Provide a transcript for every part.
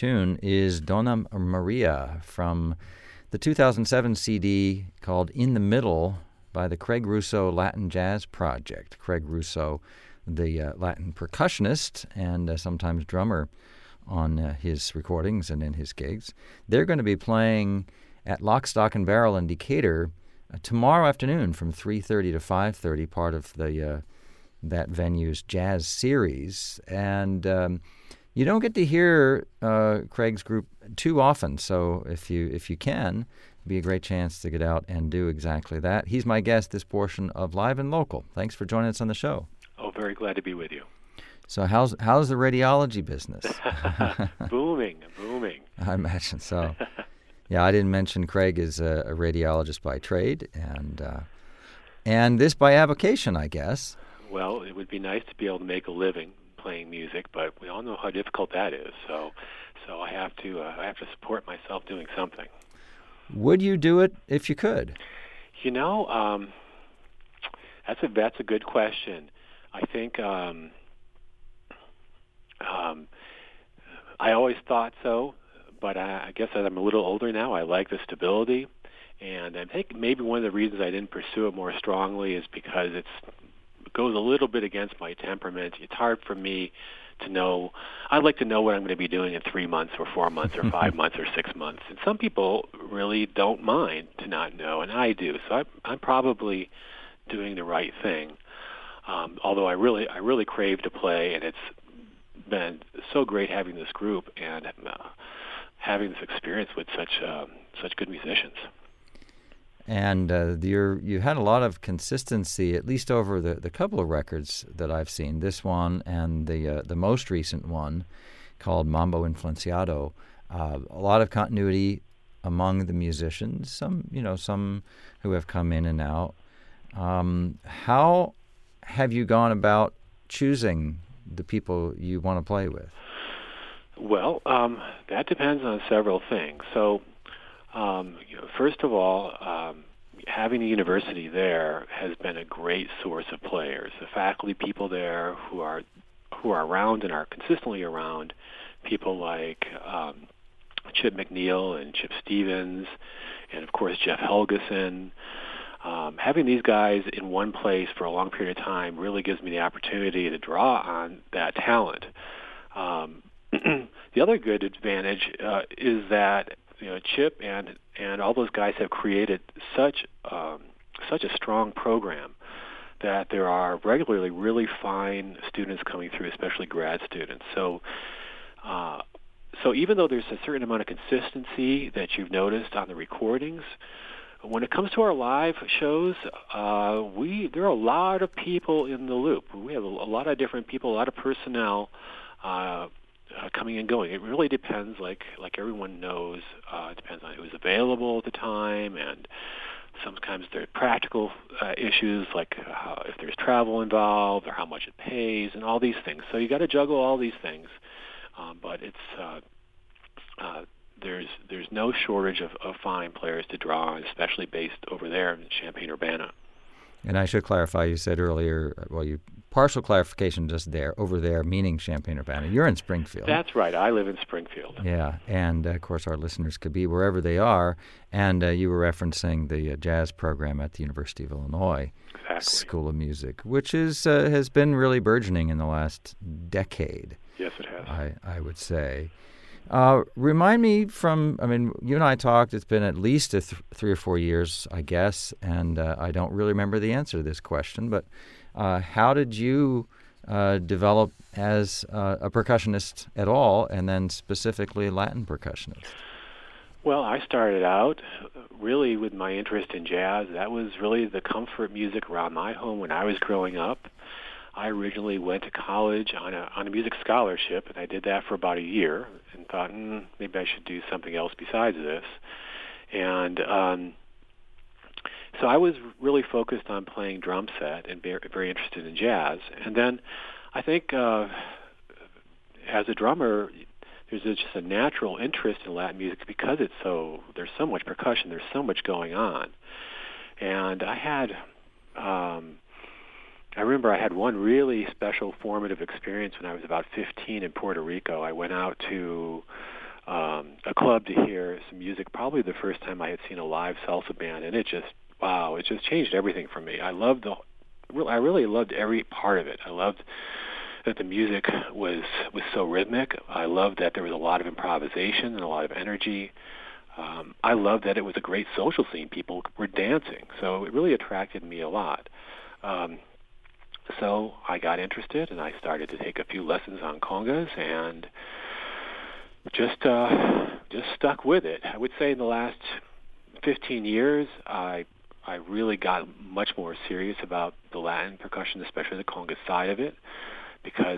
tune is Donna Maria from the 2007 CD called In the Middle by the Craig Russo Latin Jazz Project. Craig Russo, the Latin percussionist and sometimes drummer on his recordings and in his gigs. They're going to be playing at Lock, Stock, and Barrel in Decatur tomorrow afternoon from 3:30 to 5:30, part of the that venue's jazz series. And you don't get to hear Craig's group too often, so if you can, it'd be a great chance to get out and do exactly that. He's my guest this portion of Live and Local. Thanks for joining us on the show. Oh, very glad to be with you. So how's the radiology business? Booming. I imagine so. Yeah, I didn't mention Craig is a radiologist by trade and this by avocation, I guess. Well, it would be nice to be able to make a living playing music, but we all know how difficult that is. So I have to support myself doing something. Would you do it if you could? You know, that's a good question. I think I always thought so, but I guess as I'm a little older now, I like the stability, and I think maybe one of the reasons I didn't pursue it more strongly is because it goes a little bit against my temperament. It's hard for me to know. I'd like to know what I'm going to be doing in 3 months or 4 months or 5 months or 6 months. And some people really don't mind to not know, and I do. So I'm probably doing the right thing. Although I really crave to play, and it's been so great having this group and having this experience with such good musicians. And you had a lot of consistency, at least over the couple of records that I've seen. This one and the most recent one, called Mambo Influenciado. A lot of continuity among the musicians. Some who have come in and out. How have you gone about choosing the people you want to play with? Well, that depends on several things. So. First of all, having a university there has been a great source of players. The faculty people there who are around and are consistently around, people like Chip McNeil and Chip Stevens, and of course Jeff Helgeson. Having these guys in one place for a long period of time really gives me the opportunity to draw on that talent. The other good advantage is that Chip and all those guys have created such a strong program that there are regularly really fine students coming through, especially grad students. So even though there's a certain amount of consistency that you've noticed on the recordings, when it comes to our live shows, there are a lot of people in the loop. We have a lot of different people, a lot of personnel coming and going. It really depends, like everyone knows, it depends on who's available at the time, and sometimes there are practical issues, like if there's travel involved or how much it pays and all these things. So you got to juggle all these things, but it's there's no shortage of fine players to draw on, especially based over there in Champaign-Urbana. And I should clarify, you said earlier, partial clarification just there, over there, meaning Champaign-Urbana. You're in Springfield. That's right. I live in Springfield. Yeah, and of course our listeners could be wherever they are. And you were referencing the jazz program at the University of Illinois School of Music, which has been really burgeoning in the last decade. Yes, it has. I would say. Remind me you and I talked, it's been at least 3 or 4 years, I guess, and I don't really remember the answer to this question, but how did you develop as a percussionist at all, and then specifically Latin percussionist? Well, I started out really with my interest in jazz. That was really the comfort music around my home when I was growing up. I originally went to college on a music scholarship, and I did that for about a year and thought, maybe I should do something else besides this. And so I was really focused on playing drum set and very interested in jazz. And then I think as a drummer, there's just a natural interest in Latin music because there's so much percussion, there's so much going on. And I remember I had one really special formative experience when I was about 15 in Puerto Rico. I went out to a club to hear some music. Probably the first time I had seen a live salsa band, and it just changed everything for me. I really loved every part of it. I loved that the music was so rhythmic. I loved that there was a lot of improvisation and a lot of energy. I loved that it was a great social scene. People were dancing, so it really attracted me a lot. So I got interested, and I started to take a few lessons on congas, and just stuck with it. I would say in the last 15 years, I really got much more serious about the Latin percussion, especially the conga side of it, because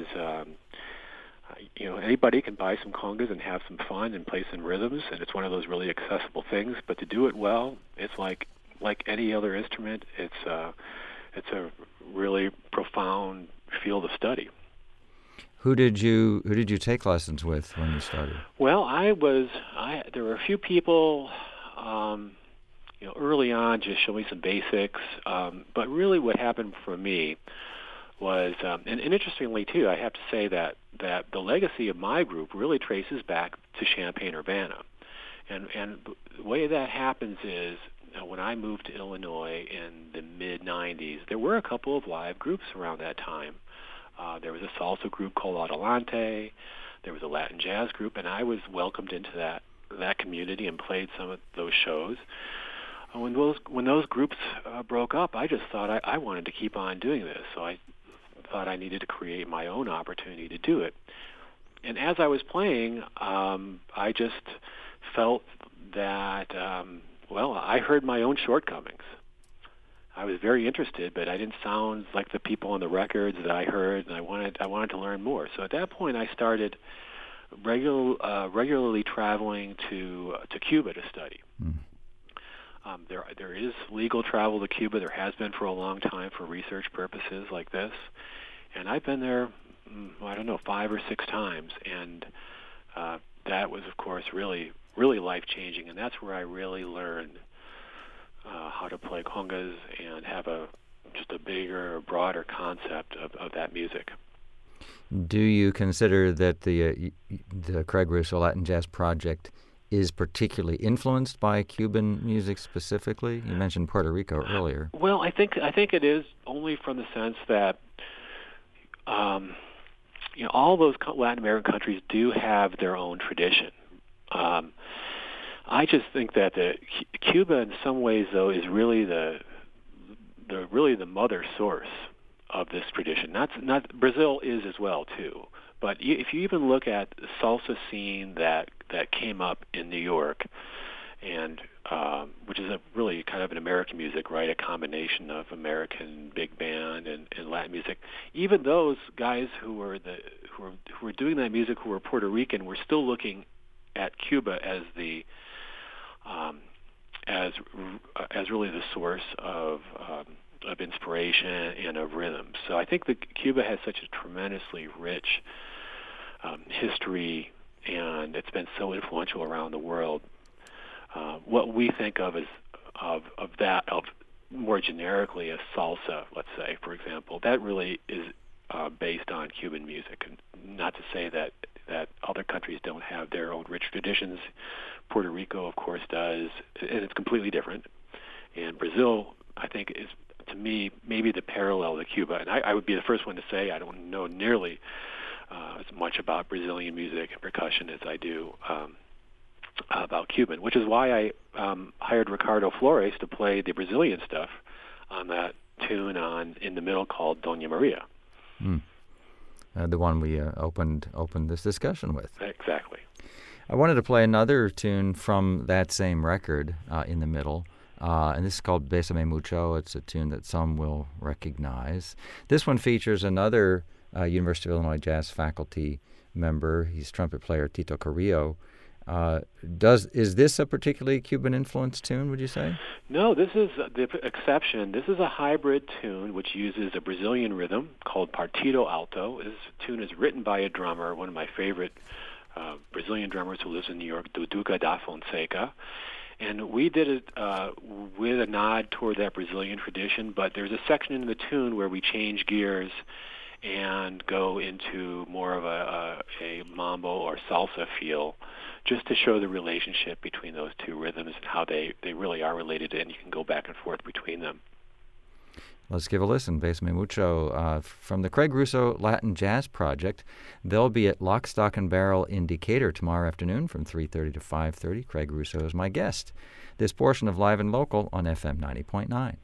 anybody can buy some congas and have some fun and play some rhythms, and it's one of those really accessible things. But to do it well, it's like any other instrument. It's a really profound field of study. Who did you take lessons with when you started? Well, there were a few people, early on, just showing me some basics. But really, what happened for me was, and interestingly too, I have to say that the legacy of my group really traces back to Champaign-Urbana, and the way that happens is, when I moved to Illinois in the mid '90s, there were a couple of live groups around that time. There was a salsa group called Adelante. There was a Latin jazz group, and I was welcomed into that community and played some of those shows. When those groups broke up, I just thought I wanted to keep on doing this, so I thought I needed to create my own opportunity to do it. And as I was playing, I just felt that, I heard my own shortcomings. I was very interested, but I didn't sound like the people on the records that I heard, and I wanted to learn more. So at that point, I started regularly traveling to Cuba to study. There is legal travel to Cuba. There has been for a long time for research purposes like this, and I've been there, 5 or 6 times, and that was, of course, really, really life-changing, and that's where I really learned how to play congas and have just a bigger, broader concept of that music. Do you consider that the Craig Russo Latin Jazz Project is particularly influenced by Cuban music specifically? You mentioned Puerto Rico earlier. Well, I think it is, only from the sense that all those Latin American countries do have their own tradition. I just think that Cuba, in some ways, though, is really the mother source of this tradition. Not Brazil is as well too. But if you even look at the salsa scene that came up in New York, and which is really kind of an American music, right? A combination of American big band and Latin music. Even those guys who were doing that music, who were Puerto Rican, were still looking at Cuba as as really the source of inspiration and of rhythm. So I think that Cuba has such a tremendously rich history, and it's been so influential around the world. What we think of more generically as salsa, let's say, for example, that really is based on Cuban music. And not to say that other countries don't have their own rich traditions. Puerto Rico, of course, does, and it's completely different. And Brazil, I think, is, to me, maybe the parallel to Cuba. And I would be the first one to say I don't know nearly as much about Brazilian music and percussion as I do about Cuban, which is why I hired Ricardo Flores to play the Brazilian stuff on that tune In the Middle called Dona Maria. The one we opened this discussion with. Exactly. I wanted to play another tune from that same record, In the Middle, and this is called Bésame Mucho. It's a tune that some will recognize. This one features another University of Illinois jazz faculty member. He's trumpet player Tito Carrillo. Is this a particularly Cuban-influenced tune, would you say? No, this is the exception. This is a hybrid tune which uses a Brazilian rhythm called Partido Alto. This tune is written by a drummer, one of my favorite Brazilian drummers who lives in New York, Duduca da Fonseca. And we did it with a nod toward that Brazilian tradition, but there's a section in the tune where we change gears and go into more of a mambo or salsa feel, just to show the relationship between those two rhythms and how they really are related, and you can go back and forth between them. Let's give a listen. Besame Mucho from the Craig Russo Latin Jazz Project. They'll be at Lock, Stock, and Barrel in Decatur tomorrow afternoon from 3:30 to 5:30. Craig Russo is my guest. This portion of Live and Local on FM 90.9.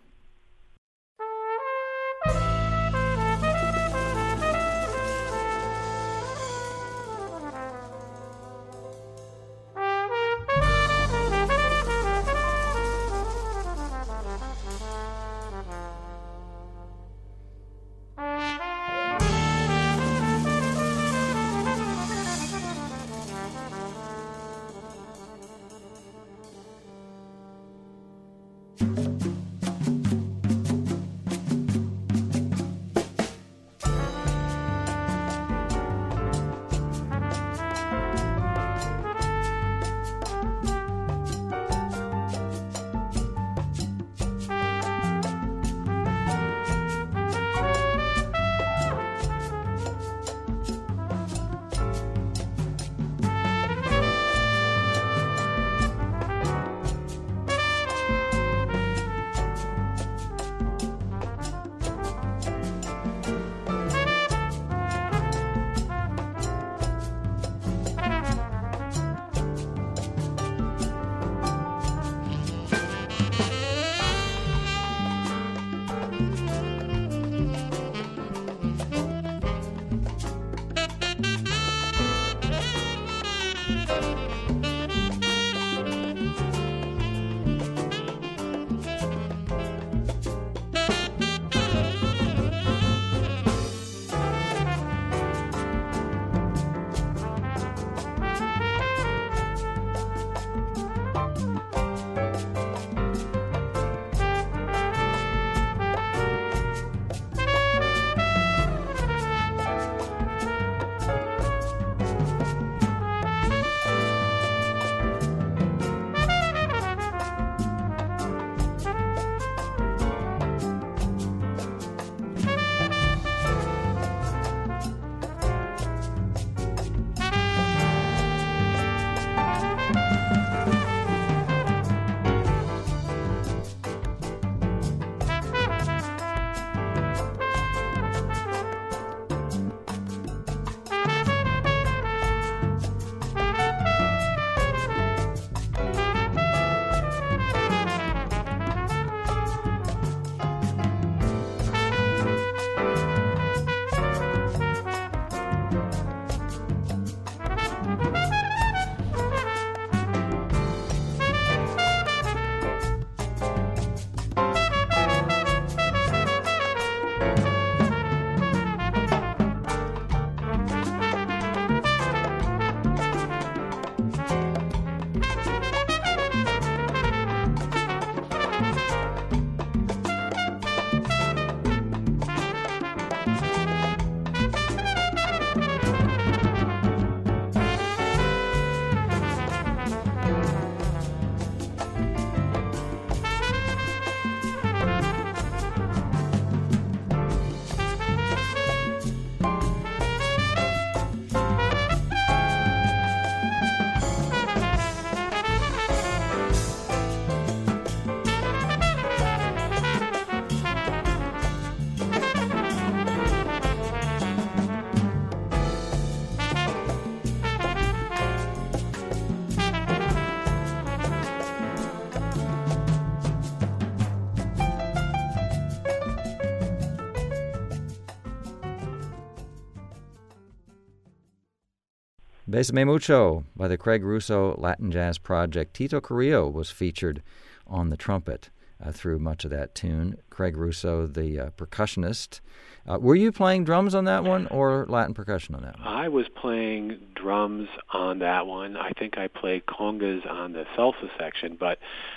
Besame Mucho by the Craig Russo Latin Jazz Project. Tito Carrillo was featured on the trumpet through much of that tune. Craig Russo, the percussionist. Were you playing drums on that one or Latin percussion on that one? I was playing drums on that one. I think I played congas on the salsa section, but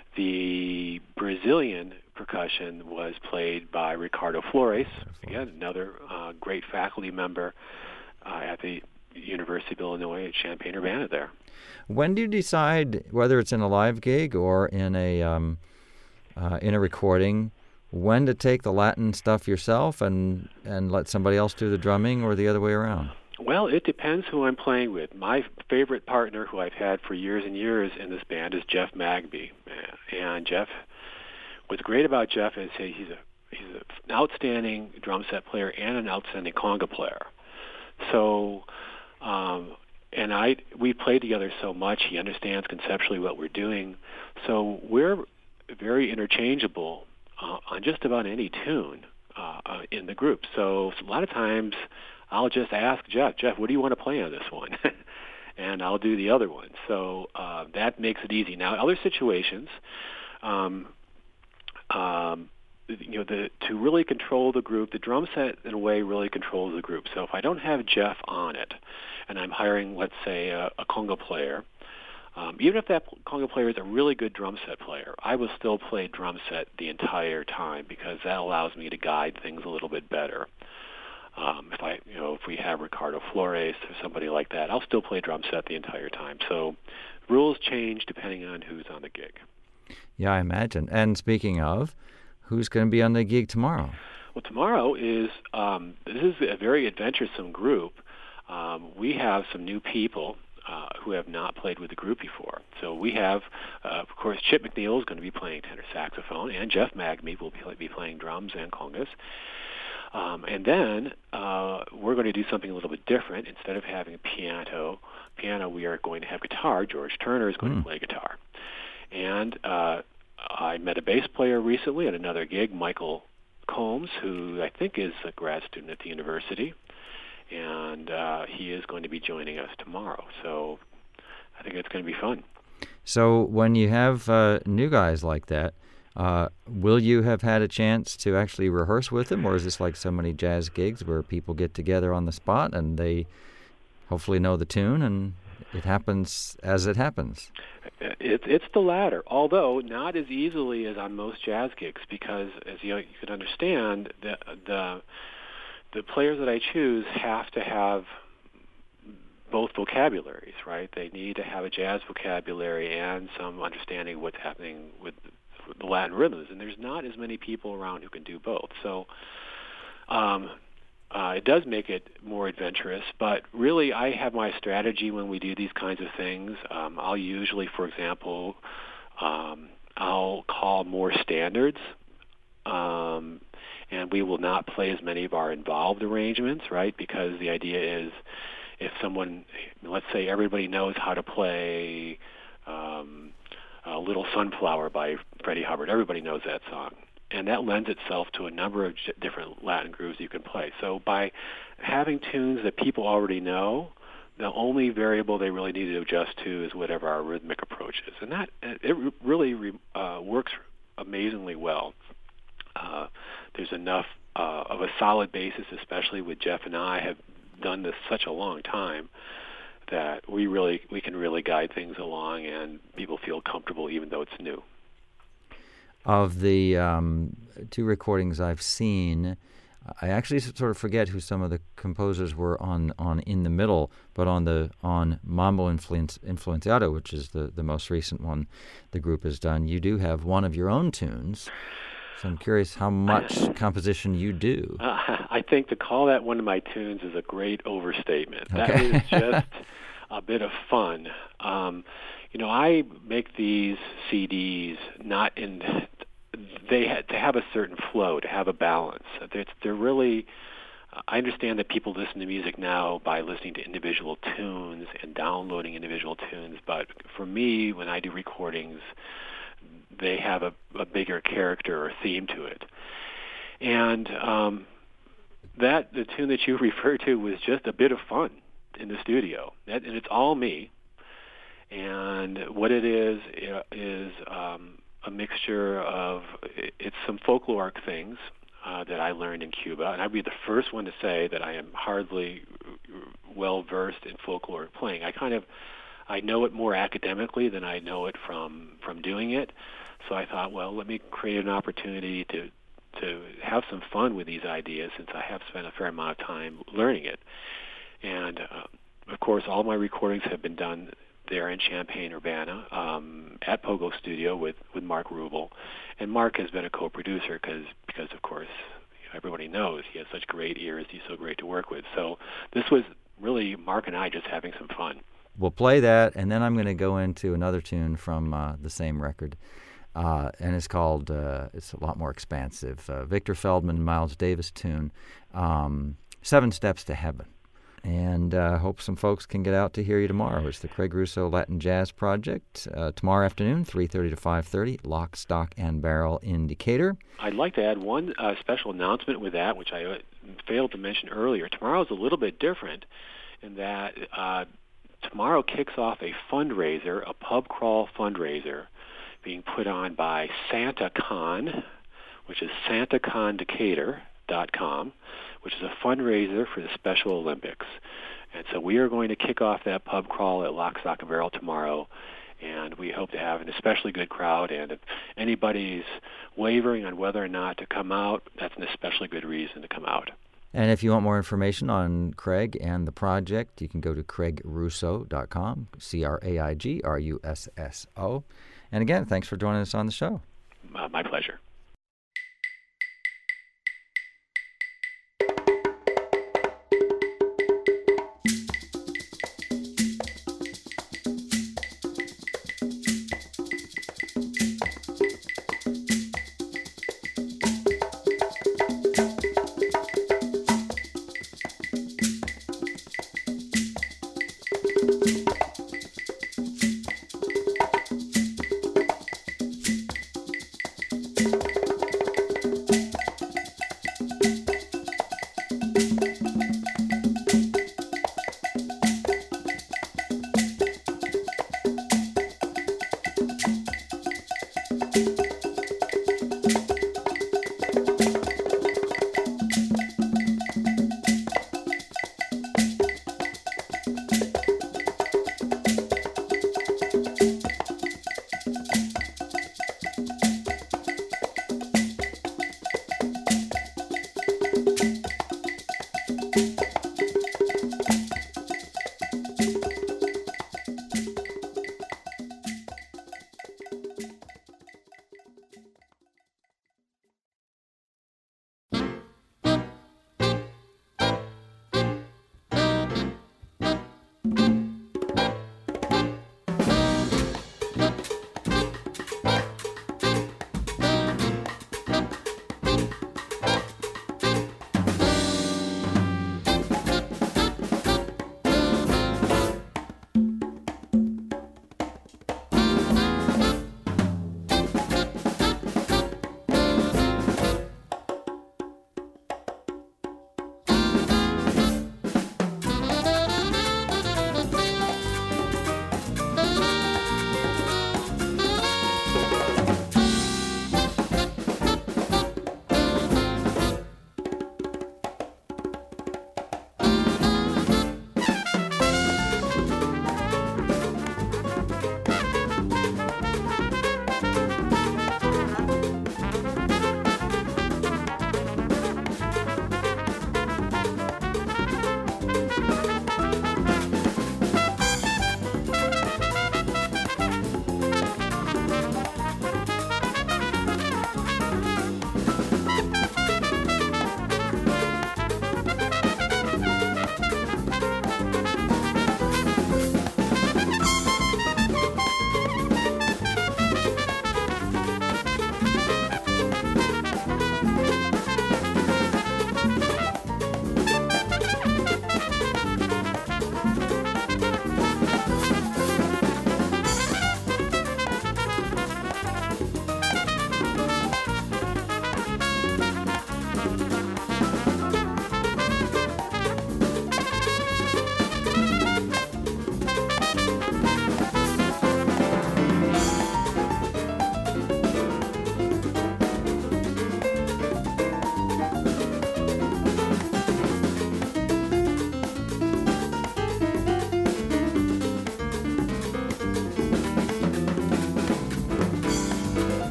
the Brazilian percussion was played by Ricardo Flores, again, another great faculty member at the University of Illinois at Champaign-Urbana there. When do you decide whether it's in a live gig or in a recording when to take the Latin stuff yourself and let somebody else do the drumming, or the other way around? Well, it depends who I'm playing with. My favorite partner, who I've had for years and years in this band, is Jeff Magby. And Jeff, what's great about Jeff is he's an outstanding drum set player and an outstanding conga player. So, we play together so much. He understands conceptually what we're doing. So we're very interchangeable on just about any tune in the group. So a lot of times I'll just ask Jeff, what do you want to play on this one? And I'll do the other one. So that makes it easy. Now, other situations, to really control the group, the drum set in a way really controls the group. So if I don't have Jeff on it, and I'm hiring, let's say, a conga player, even if that conga player is a really good drum set player, I will still play drum set the entire time, because that allows me to guide things a little bit better. If we have Ricardo Flores or somebody like that, I'll still play drum set the entire time. So rules change depending on who's on the gig. Yeah, I imagine. And speaking of, who's going to be on the gig tomorrow? Well, tomorrow is this is a very adventuresome group. We have some new people who have not played with the group before. So we have, of course, Chip McNeil is going to be playing tenor saxophone, and Jeff Magby will be playing drums and congas. And then we're going to do something a little bit different. Instead of having a piano, we are going to have guitar. George Turner is going to play guitar. And I met a bass player recently at another gig, Michael Combs, who I think is a grad student at the university. And he is going to be joining us tomorrow. So I think it's going to be fun. So when you have new guys like that, will you have had a chance to actually rehearse with them, or is this like so many jazz gigs where people get together on the spot and they hopefully know the tune and it happens as it happens? It's the latter, although not as easily as on most jazz gigs, because as you can understand, the players that I choose have to have both vocabularies, right? They need to have a jazz vocabulary and some understanding of what's happening with the Latin rhythms, and there's not as many people around who can do both. So it does make it more adventurous, but really I have my strategy when we do these kinds of things. I'll usually, for example, I'll call more standards, and we will not play as many of our involved arrangements, right? Because the idea is if someone, let's say everybody knows how to play Little Sunflower by Freddie Hubbard. Everybody knows that song. And that lends itself to a number of different Latin grooves you can play. So by having tunes that people already know, the only variable they really need to adjust to is whatever our rhythmic approach is. And that it really works amazingly well. There's enough of a solid basis, especially with Jeff and I have done this such a long time, that we can really guide things along and people feel comfortable even though it's new. Of the two recordings I've seen, I actually sort of forget who some of the composers were on In the Middle, but on Mambo Influenciado, which is the most recent one the group has done, you do have one of your own tunes. So I'm curious how much composition you do. I think to call that one of my tunes is a great overstatement. Okay. That is just a bit of fun. I make these CDs to have a certain flow, to have a balance. They're really, I understand that people listen to music now by listening to individual tunes and downloading individual tunes, but for me, when I do recordings, they have a bigger character or theme to it. And the tune that you referred to was just a bit of fun in the studio. And it's all me. And what it is a mixture of, it's some folkloric things that I learned in Cuba. And I'd be the first one to say that I am hardly well-versed in folkloric playing. I know it more academically than I know it from doing it. So I thought, well, let me create an opportunity to have some fun with these ideas, since I have spent a fair amount of time learning it. And of course, all my recordings have been done there in Champaign-Urbana at Pogo Studio with Mark Rubel. And Mark has been a co-producer because of course, everybody knows he has such great ears. He's so great to work with. So this was really Mark and I just having some fun. We'll play that, and then I'm going to go into another tune from the same record. And it's called, it's a lot more expansive, Victor Feldman, Miles Davis tune, 7 Steps to Heaven. And hope some folks can get out to hear you tomorrow. It's the Craig Russo Latin Jazz Project. Tomorrow afternoon, 3:30 to 5:30, Lock, Stock, and Barrel in Decatur. I'd like to add one special announcement with that, which I failed to mention earlier. Tomorrow is a little bit different in that tomorrow kicks off a fundraiser, a pub crawl fundraiser, being put on by SantaCon, which is SantaConDecatur.com, which is a fundraiser for the Special Olympics. And so we are going to kick off that pub crawl at Lock, Stock, and Barrel tomorrow, and we hope to have an especially good crowd. And if anybody's wavering on whether or not to come out, that's an especially good reason to come out. And if you want more information on Craig and the project, you can go to CraigRusso.com, CraigRusso. And again, thanks for joining us on the show. My pleasure.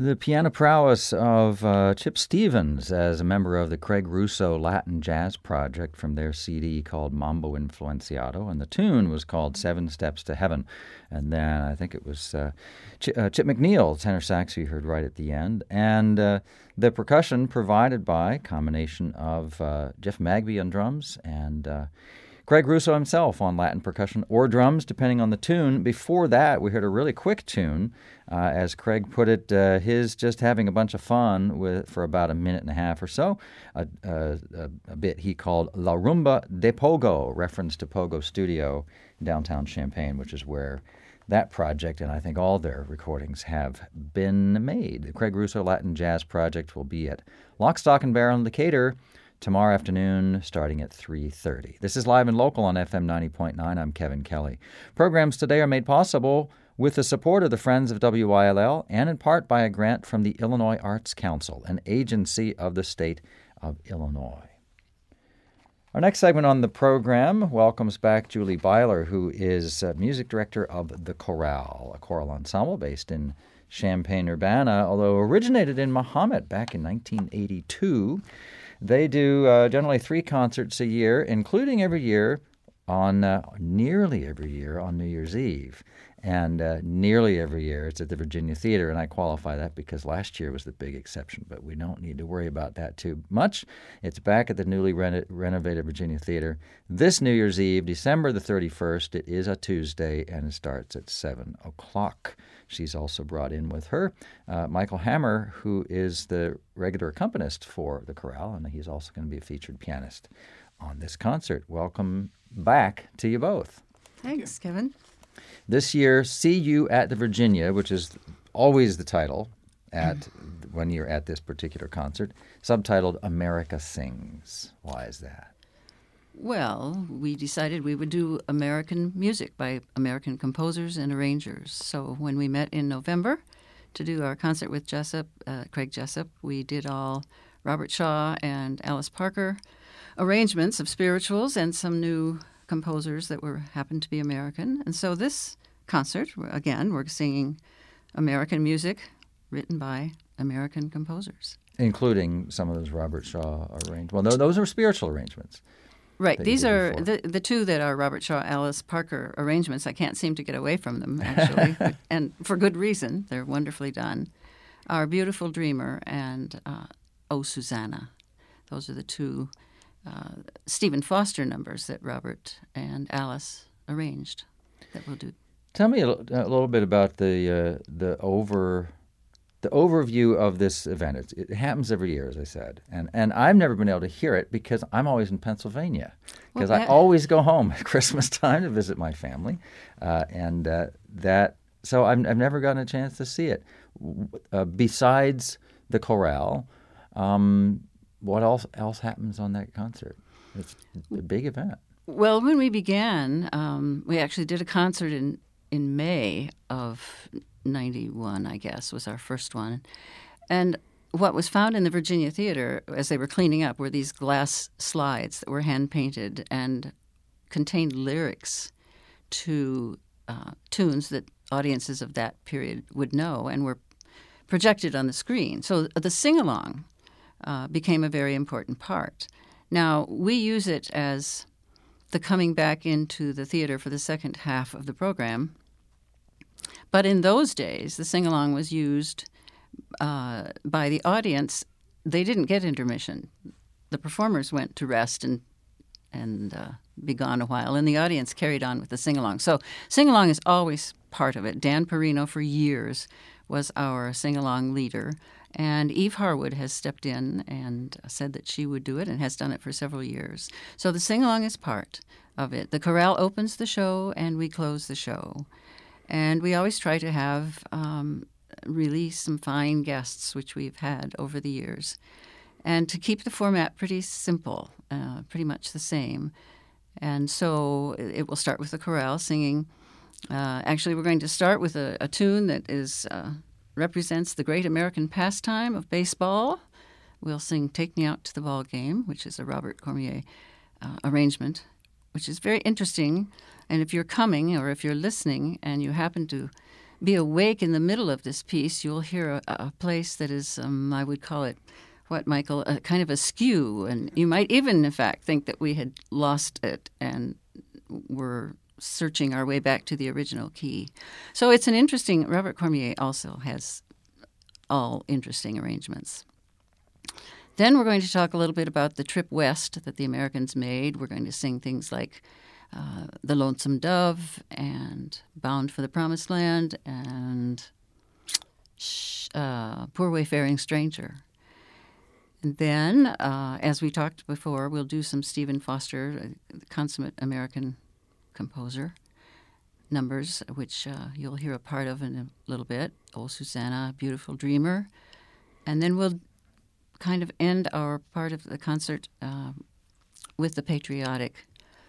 The piano prowess of Chip Stevens as a member of the Craig Russo Latin Jazz Project from their CD called Mambo Influenciado, and the tune was called 7 Steps to Heaven. And then I think it was Chip McNeil, tenor sax, you heard right at the end, and the percussion provided by a combination of Jeff Magby on drums and Craig Russo himself on Latin percussion or drums, depending on the tune. Before that, we heard a really quick tune, as Craig put it, his just having a bunch of fun for about a minute and a half or so, a bit he called La Rumba de Pogo, reference to Pogo Studio in downtown Champaign, which is where that project and I think all their recordings have been made. The Craig Russo Latin Jazz Project will be at Lock, Stock, and Barrel in Decatur tomorrow afternoon, starting at 3:30. This is Live and Local on FM 90.9. I'm Kevin Kelly. Programs today are made possible with the support of the Friends of WYLL and in part by a grant from the Illinois Arts Council, an agency of the state of Illinois. Our next segment on the program welcomes back Julie Byler, who is music director of The Chorale, a choral ensemble based in Champaign-Urbana, although originated in Mahomet back in 1982. They do generally 3 concerts a year, including nearly every year on New Year's Eve. And nearly every year it's at the Virginia Theater, and I qualify that because last year was the big exception, but we don't need to worry about that too much. It's back at the newly renovated Virginia Theater this New Year's Eve, December the 31st. It is a Tuesday, and it starts at 7 o'clock. She's also brought in with her Michael Hammer, who is the regular accompanist for the chorale, and he's also going to be a featured pianist on this concert. Welcome back to you both. Thanks, Kevin. This year, See You at the Virginia, which is always the title when you're at this particular concert, subtitled America Sings. Why is that? Well, we decided we would do American music by American composers and arrangers. So when we met in November to do our concert with Craig Jessup, we did all Robert Shaw and Alice Parker arrangements of spirituals and some new composers that happened to be American. And so this concert, again, we're singing American music written by American composers. Including some of those Robert Shaw arrangements. Well, no, those are spiritual arrangements. Right. These are the 2 that are Robert Shaw, Alice Parker arrangements. I can't seem to get away from them, actually, and for good reason. They're wonderfully done. Our Beautiful Dreamer and Oh, Susanna. Those are the 2 Stephen Foster numbers that Robert and Alice arranged that we'll do. Tell me a little bit about the overview of this event. It happens every year, as I said, and I've never been able to hear it because I'm always in Pennsylvania, because I always go home at Christmas time to visit my family, so I've never gotten a chance to see it. Besides the chorale, what else happens on that concert? It's a big event. Well, when we began, we actually did a concert in May of 91, I guess, was our first one. And what was found in the Virginia Theater as they were cleaning up were these glass slides that were hand-painted and contained lyrics to tunes that audiences of that period would know and were projected on the screen. So the sing-along became a very important part. Now, we use it as the coming back into the theater for the second half of the program. But in those days, the sing-along was used by the audience. They didn't get intermission. The performers went to rest and be gone a while, and the audience carried on with the sing-along. So sing-along is always part of it. Dan Perino, for years, was our sing-along leader, and Eve Harwood has stepped in and said that she would do it and has done it for several years. So the sing-along is part of it. The chorale opens the show, and we close the show. And we always try to have really some fine guests, which we've had over the years, and to keep the format pretty simple, pretty much the same. And so it will start with the chorale singing. Actually, we're going to start with a tune that represents the great American pastime of baseball. We'll sing Take Me Out to the Ball Game, which is a Robert Cormier arrangement, which is very interesting. And if you're coming or if you're listening and you happen to be awake in the middle of this piece, you'll hear a place that is, I would call it, what, Michael, a kind of a skew. And you might even, in fact, think that we had lost it and were searching our way back to the original key. So it's an interesting, Robert Cormier also has all interesting arrangements. Then we're going to talk a little bit about the trip west that the Americans made. We're going to sing things like The Lonesome Dove and Bound for the Promised Land and Poor Wayfaring Stranger. And then, as we talked before, we'll do some Stephen Foster, the consummate American composer, numbers, which you'll hear a part of in a little bit. Oh, Susanna, Beautiful Dreamer. And then we'll kind of end our part of the concert with the patriotic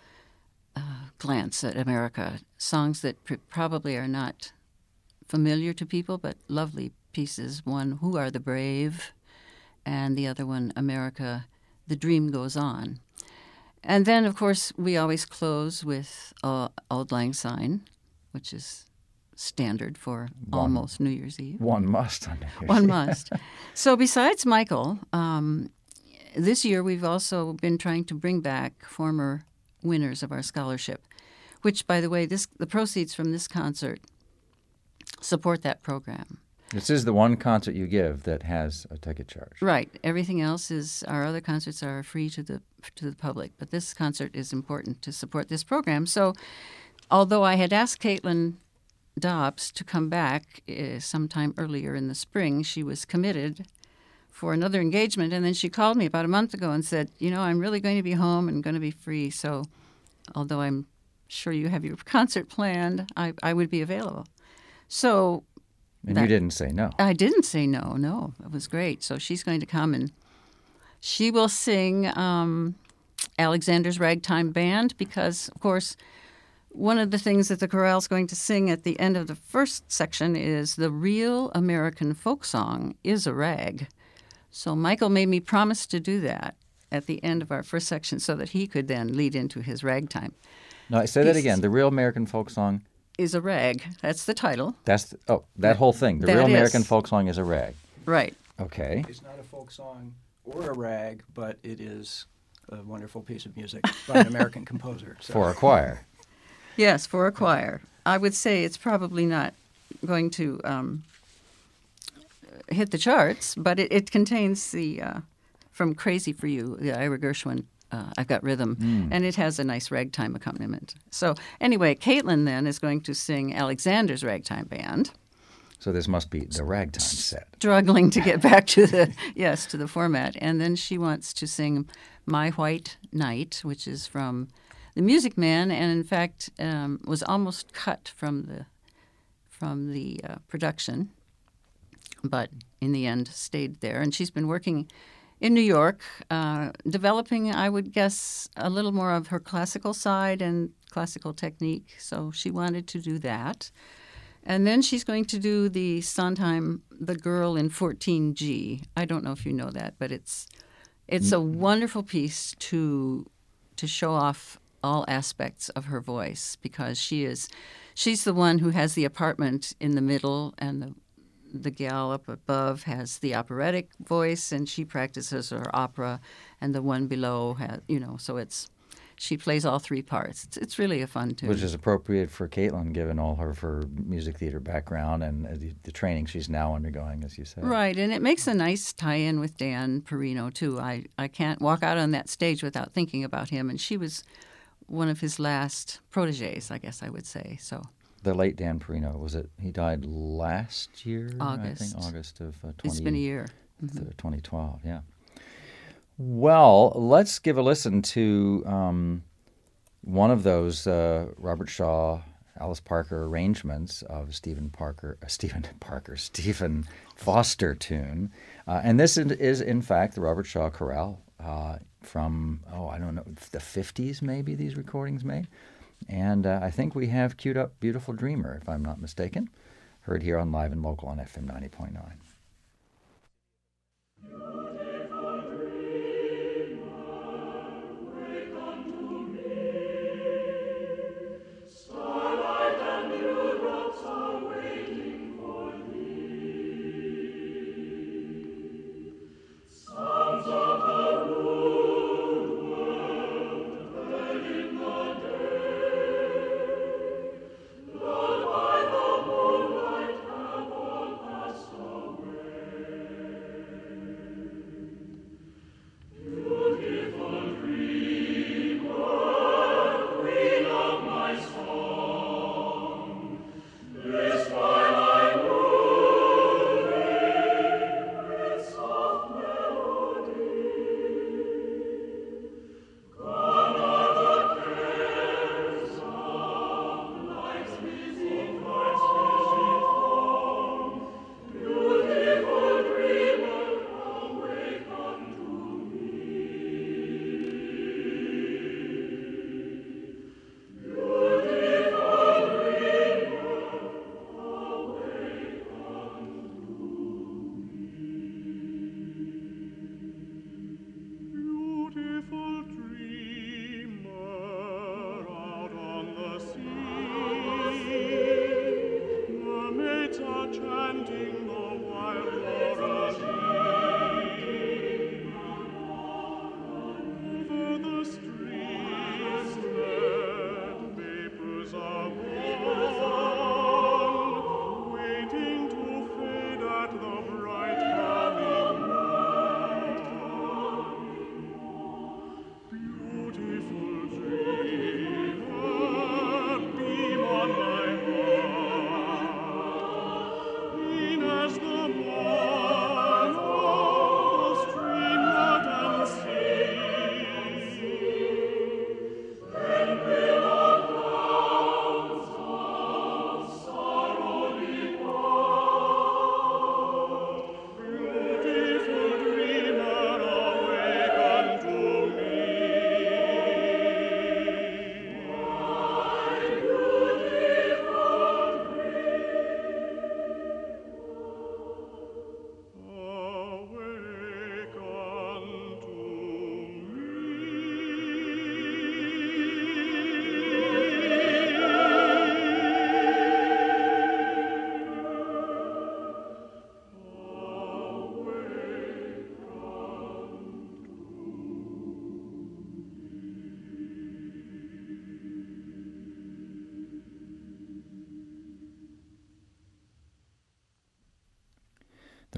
glance at America, songs that probably are not familiar to people, but lovely pieces. One, Who Are the Brave? And the other one, America, The Dream Goes On. And then, of course, we always close with Auld Lang Syne, which is standard for almost New Year's Eve. One must on New Year's One Eve. must. So besides Michael, this year we've also been trying to bring back former winners of our scholarship, which, by the way, the proceeds from this concert support that program. This is the one concert you give that has a ticket charge. Right. Everything else is, our other concerts are free to the public, but this concert is important to support this program. So although I had asked Caitlin Dobbs to come back sometime earlier in the spring, she was committed for another engagement, and then she called me about a month ago and said, I'm really going to be home and going to be free, so although I'm sure you have your concert planned, I would be available. So... And you didn't say no. I didn't say no. No, it was great. So she's going to come and she will sing Alexander's Ragtime Band because, of course, one of the things that the chorale's going to sing at the end of the first section is the real American folk song is a rag. So Michael made me promise to do that at the end of our first section so that he could then lead into his ragtime. No, say that again. The real American folk song is a rag. That's the title. That whole thing. The real American folk song is a rag. Right. Okay. It's not a folk song or a rag, but it is a wonderful piece of music by an American composer. So. For a choir. Yes, for a choir. I would say it's probably not going to hit the charts, but it contains the from Crazy for You, the Ira Gershwin, I've Got Rhythm, and it has a nice ragtime accompaniment. So anyway, Caitlin then is going to sing Alexander's Ragtime Band. So this must be the ragtime set. Struggling to get back to the format. And then she wants to sing My White Knight, which is from The Music Man, and in fact was almost cut from the production, but in the end stayed there. And she's been working in New York, developing, I would guess, a little more of her classical side and classical technique. So she wanted to do that. And then she's going to do the Sondheim, The Girl in 14G. I don't know if you know that, but it's a wonderful piece to show off all aspects of her voice because she's the one who has the apartment in the middle, and the gal up above has the operatic voice, and she practices her opera, and the one below has, so she plays all three parts. It's really a fun tune. Which is appropriate for Caitlin, given all of her music theater background and the training she's now undergoing, as you said. Right, and it makes a nice tie-in with Dan Perino, too. I can't walk out on that stage without thinking about him, and she was one of his last protégés, I guess I would say. So the late Dan Perino, he died last year? August. I think August of it's been a year. 2012, yeah. Well, let's give a listen to one of those Robert Shaw, Alice Parker arrangements of Stephen Foster tune. And this is, in fact, the Robert Shaw Chorale from, I don't know, the 50s maybe these recordings made. And I think we have queued up Beautiful Dreamer, if I'm not mistaken, heard here on Live and Local on FM 90.9. Starlight and dewdrops are waiting.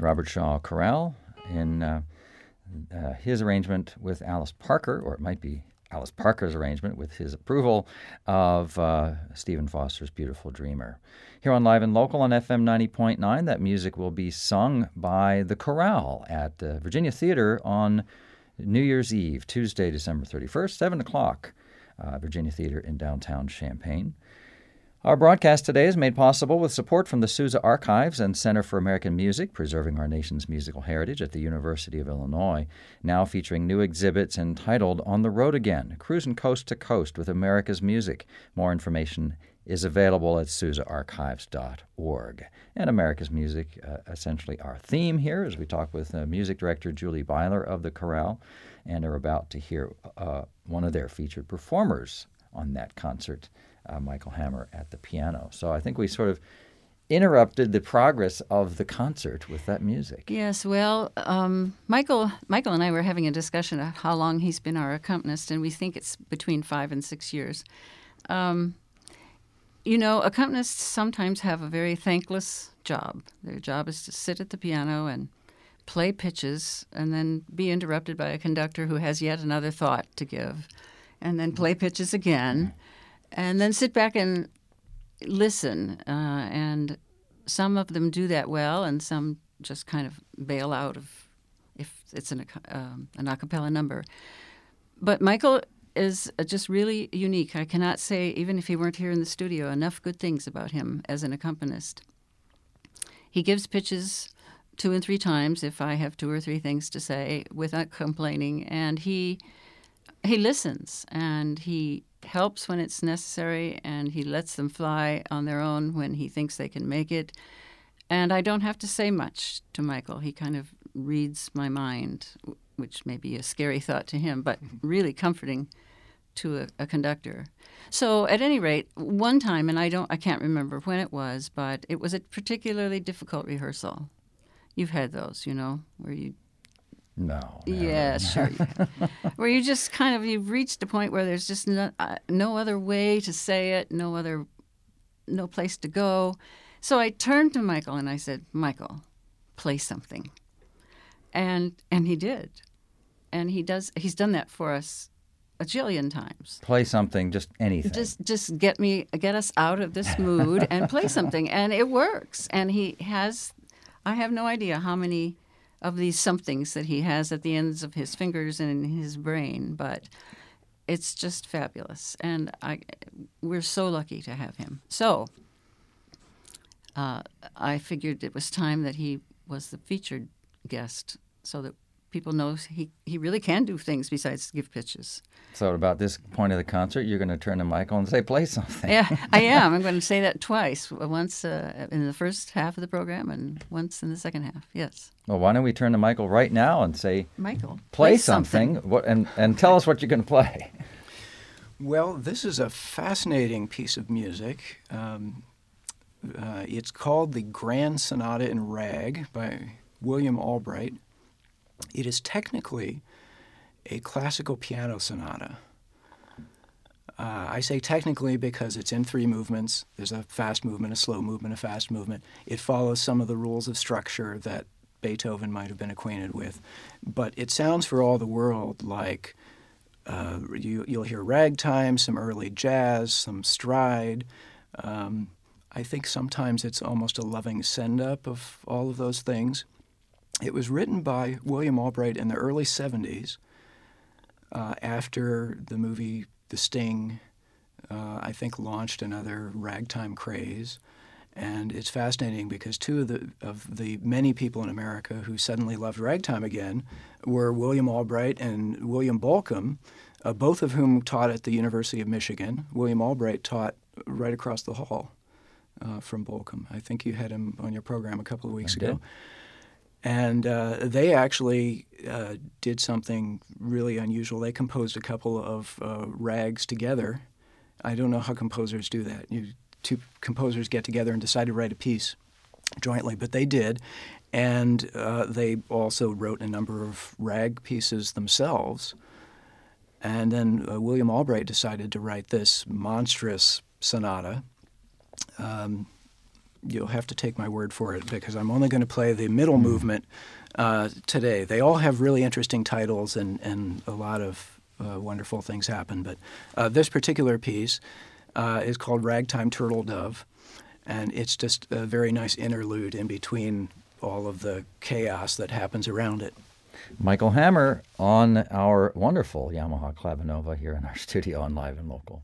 Robert Shaw Chorale in his arrangement with Alice Parker, or it might be Alice Parker's arrangement with his approval of Stephen Foster's Beautiful Dreamer. Here on Live and Local on FM 90.9, that music will be sung by the chorale at the Virginia Theater on New Year's Eve, Tuesday, December 31st, 7 o'clock, Virginia Theater in downtown Champaign. Our broadcast today is made possible with support from the Sousa Archives and Center for American Music, preserving our nation's musical heritage at the University of Illinois, now featuring new exhibits entitled On the Road Again, Cruising Coast to Coast with America's Music. More information is available at sousaarchives.org. And America's Music, essentially our theme here, as we talk with music director Julie Byler of the chorale, and are about to hear one of their featured performers on that concert, Michael Hammer at the piano. So I think we sort of interrupted the progress of the concert with that music. Yes, well, Michael and I were having a discussion of how long he's been our accompanist, and we think it's between 5 and 6 years. Accompanists sometimes have a very thankless job. Their job is to sit at the piano and play pitches and then be interrupted by a conductor who has yet another thought to give, and then play pitches again. And then sit back and listen. And some of them do that well, and some just kind of bail out if it's an a cappella number. But Michael is just really unique. I cannot say, even if he weren't here in the studio, enough good things about him as an accompanist. He gives pitches 2 and 3 times if I have 2 or 3 things to say without complaining, and he listens, and he helps when it's necessary, and he lets them fly on their own when he thinks they can make it. And I don't have to say much to Michael. He kind of reads my mind, which may be a scary thought to him, but really comforting to a conductor. So at any rate, one time, and I can't remember when it was, but it was a particularly difficult rehearsal. You've had those, where you... No. Yeah, sure. Where you just you've reached a point where there's just no other way to say it, no place to go. So I turned to Michael and I said, Michael, play something. And he did. And he's done that for us a jillion times. Play something, just anything. Just get us out of this mood and play something. And it works. And I have no idea how many of these somethings that he has at the ends of his fingers and in his brain, but it's just fabulous, and we're so lucky to have him. So I figured it was time that he was the featured guest, so that people know he really can do things besides give pitches. So at about this point of the concert, you're going to turn to Michael and say, play something. Yeah, I am. I'm going to say that twice, once in the first half of the program and once in the second half, yes. Well, why don't we turn to Michael right now and say, Michael, play something. And tell us what you're going to play. Well, this is a fascinating piece of music. It's called the Grand Sonata in Rag by William Albright. It is technically a classical piano sonata. I say technically because it's in 3 movements. There's a fast movement, a slow movement, a fast movement. It follows some of the rules of structure that Beethoven might have been acquainted with. But it sounds for all the world like you'll hear ragtime, some early jazz, some stride. I think sometimes it's almost a loving send-up of all of those things. It was written by William Albright in the early 70s after the movie The Sting, I think, launched another ragtime craze. And it's fascinating because 2 of the many people in America who suddenly loved ragtime again were William Albright and William Bolcom, both of whom taught at the University of Michigan. William Albright taught right across the hall from Bolcom. I think you had him on your program a couple of weeks ago. And they actually did something really unusual. They composed a couple of rags together. I don't know how composers do that. 2 composers get together and decide to write a piece jointly, but they did. And they also wrote a number of rag pieces themselves. And then William Albright decided to write this monstrous sonata. you'll have to take my word for it because I'm only going to play the middle movement today. They all have really interesting titles and a lot of wonderful things happen. But this particular piece is called Ragtime Turtle Dove, and it's just a very nice interlude in between all of the chaos that happens around it. Michael Hammer on our wonderful Yamaha Clavinova here in our studio on Live and Local.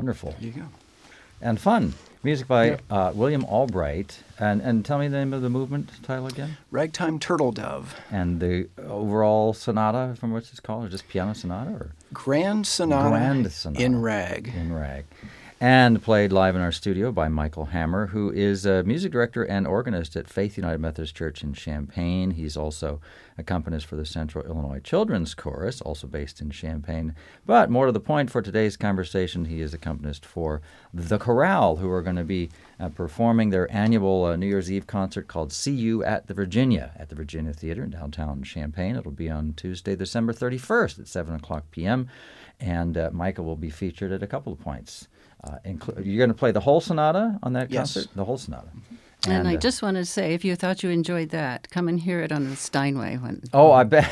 Wonderful. There you go. And fun. Music by William Albright. And tell me the name of the movement title again. Ragtime Turtle Dove. And the overall sonata from which it's called, or just piano sonata? Or Grand Sonata in rag. In rag. And played live in our studio by Michael Hammer, who is a music director and organist at Faith United Methodist Church in Champaign. He's also accompanist for the Central Illinois Children's Chorus, also based in Champaign. But more to the point, for today's conversation, he is accompanist for the Chorale, who are going to be performing their annual New Year's Eve concert called See You at the Virginia Theater in downtown Champaign. It'll be on Tuesday, December 31st at 7 o'clock p.m., and Michael will be featured at a couple of points. You're going to play the whole sonata on that concert? The whole sonata. And I just wanted to say, if you thought you enjoyed that, come and hear it on the Steinway. Oh, I bet.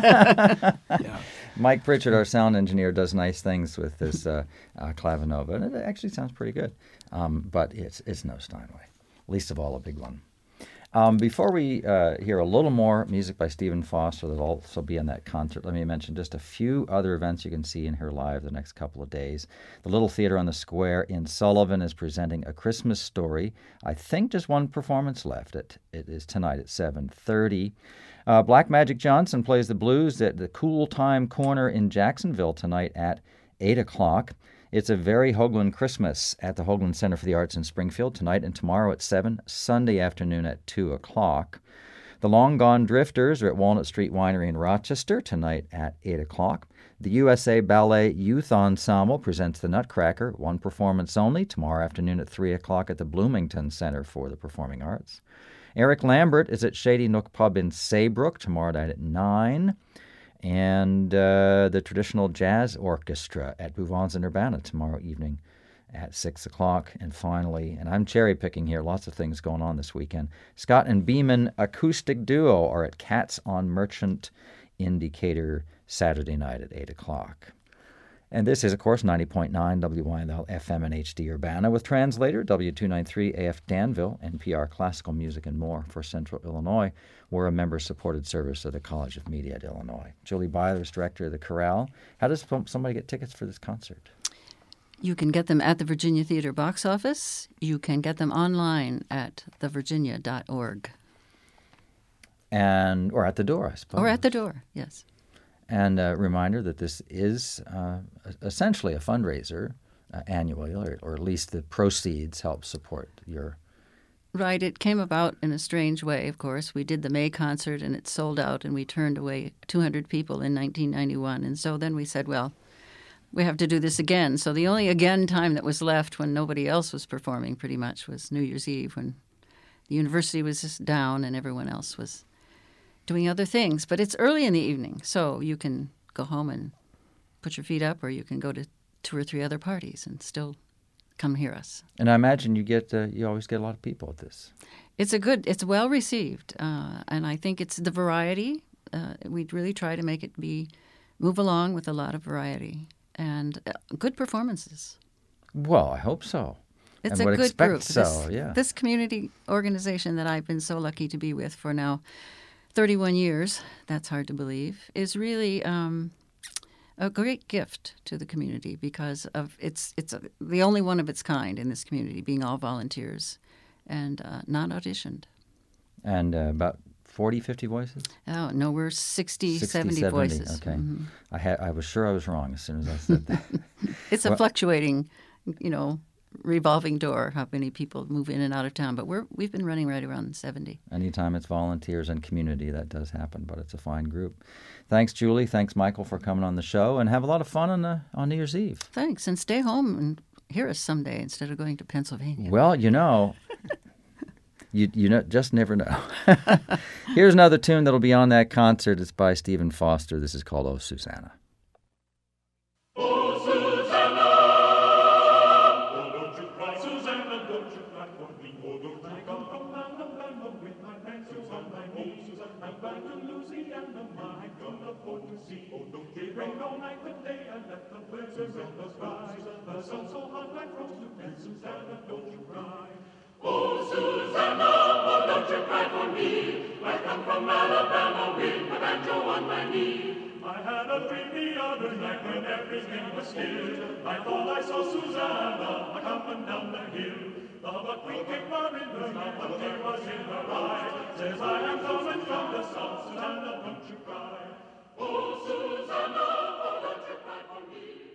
Yeah. Mike Pritchard, our sound engineer, does nice things with this clavinova, and it actually sounds pretty good. But it's no Steinway, least of all a big one. Before we hear a little more music by Stephen Foster that'll also be in that concert, let me mention just a few other events you can see and hear live the next couple of days. The Little Theater on the Square in Sullivan is presenting A Christmas Story. I think just one performance left. It is tonight at 7:30. Black Magic Johnson plays the blues at the Cool Time Corner in Jacksonville tonight at 8 o'clock. It's a very Hoagland Christmas at the Hoagland Center for the Arts in Springfield tonight and tomorrow at 7, Sunday afternoon at 2 o'clock. The Long Gone Drifters are at Walnut Street Winery in Rochester tonight at 8 o'clock. The USA Ballet Youth Ensemble presents The Nutcracker, one performance only, tomorrow afternoon at 3 o'clock at the Bloomington Center for the Performing Arts. Eric Lambert is at Shady Nook Pub in Saybrook tomorrow night at 9. And the Traditional Jazz Orchestra at Bouvons in Urbana tomorrow evening at 6 o'clock. And finally, and I'm cherry-picking here, lots of things going on this weekend, Scott and Beeman Acoustic Duo are at Cats on Merchant in Decatur Saturday night at 8 o'clock. And this is, of course, 90.9 WYNL FM and HD Urbana with translator W293 AF Danville, NPR Classical Music and more for Central Illinois. We're a member-supported service of the College of Media at Illinois. Julie Byler is director of the Chorale. How does somebody get tickets for this concert? You can get them at the Virginia Theater box office. You can get them online at thevirginia.org. Or at the door, I suppose. Or at the door, yes. And a reminder that this is essentially a fundraiser annually, or at least the proceeds help support your... Right. It came about in a strange way, of course. We did the May concert, and it sold out, and we turned away 200 people in 1991. And so then we said, well, we have to do this again. So the only again time that was left when nobody else was performing pretty much was New Year's Eve, when the university was just down and everyone else was doing other things. But it's early in the evening, so you can go home and put your feet up, or you can go to 2 or 3 other parties and still come hear us. And I imagine you always get a lot of people at this. It's well received, and I think it's the variety. We really try to make it move along with a lot of variety and good performances. Well, I hope so. It's and a would good expect group. So, yeah. This community organization that I've been so lucky to be with for now 31 years, that's hard to believe, is really a great gift to the community because of it's the only one of its kind in this community, being all volunteers and not auditioned. And about 40, 50 voices? Oh, no, we're 60 70 voices. Okay. Mm-hmm. I was sure I was wrong as soon as I said that. It's a fluctuating, revolving door, how many people move in and out of town. But we've been running right around 70. Anytime it's volunteers and community, that does happen, but it's a fine group. Thanks, Julie. Thanks, Michael, for coming on the show, and have a lot of fun on New Year's Eve. Thanks, and stay home and hear us someday instead of going to Pennsylvania. Well, you just never know. Here's another tune that'll be on that concert. It's by Stephen Foster. This is called Oh, Susanna. Oh, Susanna, oh, don't you cry, Susanna, don't you cry for me. Oh, don't I come from Alabama with my pencils on my knee. I'm back to Louisiana, my gonna for to see. Oh, don't it rain all night today, and let the blizzards in the skies. The sun so hot like roasted, and Susanna, don't you cry. Oh, Susanna, oh, don't you cry for me. I come from Alabama with my banjo on my knee. I had a dream the other night when everything was still. I thought I saw Susanna coming down the hill. The buckwheat cake bar in her mouth, a tear was in her eye. Says, I am coming from the south, Susanna, don't you cry. Oh, Susanna, oh, don't you cry for me.